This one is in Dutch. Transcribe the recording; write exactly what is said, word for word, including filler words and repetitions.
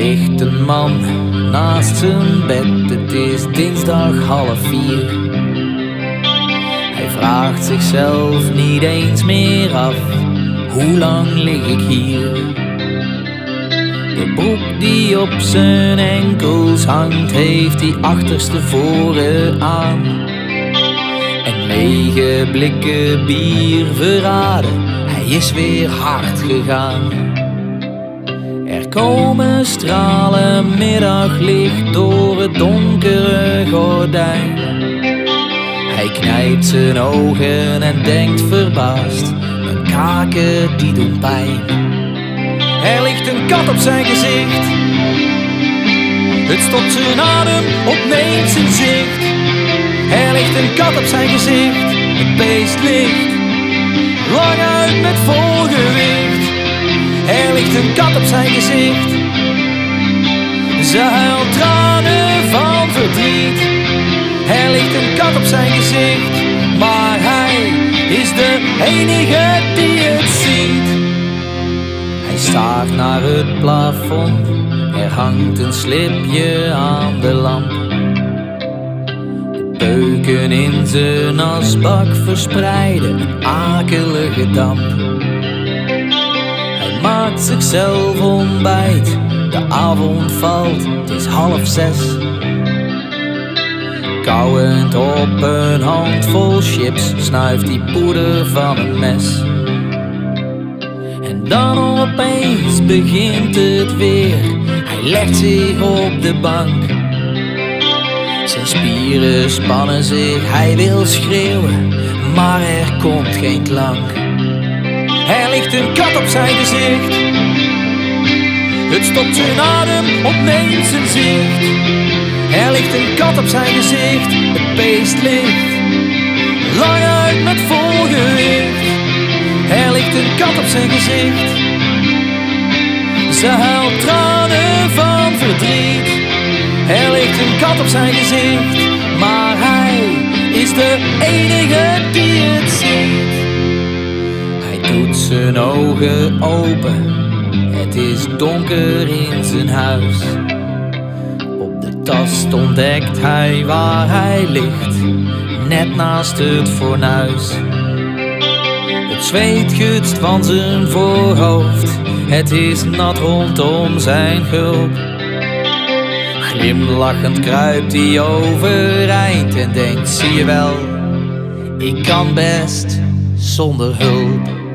ligt een man naast zijn bed, het is dinsdag half vier. Hij vraagt zichzelf niet eens meer af, hoe lang lig ik hier? De broek die op zijn enkels hangt, heeft die achterste voren aan. En lege blikken bier verraden, hij is weer hard gegaan. Er komen stralen middaglicht door het donkere gordijn. Hij knijpt zijn ogen en denkt verbaasd, mijn kaken die doen pijn. Er ligt een kat op zijn gezicht, het stopt zijn adem, opneemt zijn zicht. Er ligt een kat op zijn gezicht, het beest ligt lang uit met vol gewicht. Er ligt een kat op zijn gezicht, ze huilt tranen van verdriet. Er ligt een kat op zijn gezicht, maar hij is de enige die het ziet. Hij staart naar het plafond, er hangt een slipje aan de lamp. De peuken in zijn asbak verspreiden een akelige damp. Hij maakt zichzelf ontbijt, de avond valt, het is half zes. Kauwend op een handvol chips snuift hij poeder van een mes. En dan opeens begint het weer, hij legt zich op de bank. Zijn spieren spannen zich, hij wil schreeuwen, maar er komt geen klank. Er ligt een kat op zijn gezicht, het stopt zijn adem, opneemt zijn zicht. Er ligt een kat op zijn gezicht, het beest ligt lang uit met vol gewicht. Er ligt een kat op zijn gezicht, ze huilt tranen van verdriet. Er ligt een kat op zijn gezicht, maar hij is de enige die het ziet. Hij doet zijn ogen open, het is donker in zijn huis. Op de tast ontdekt hij waar hij ligt, net naast het fornuis. Het zweet gutst van zijn voorhoofd, het is nat rondom zijn gulp. Glimlachend kruipt hij overeind en denkt, zie je wel, ik kan best zonder hulp.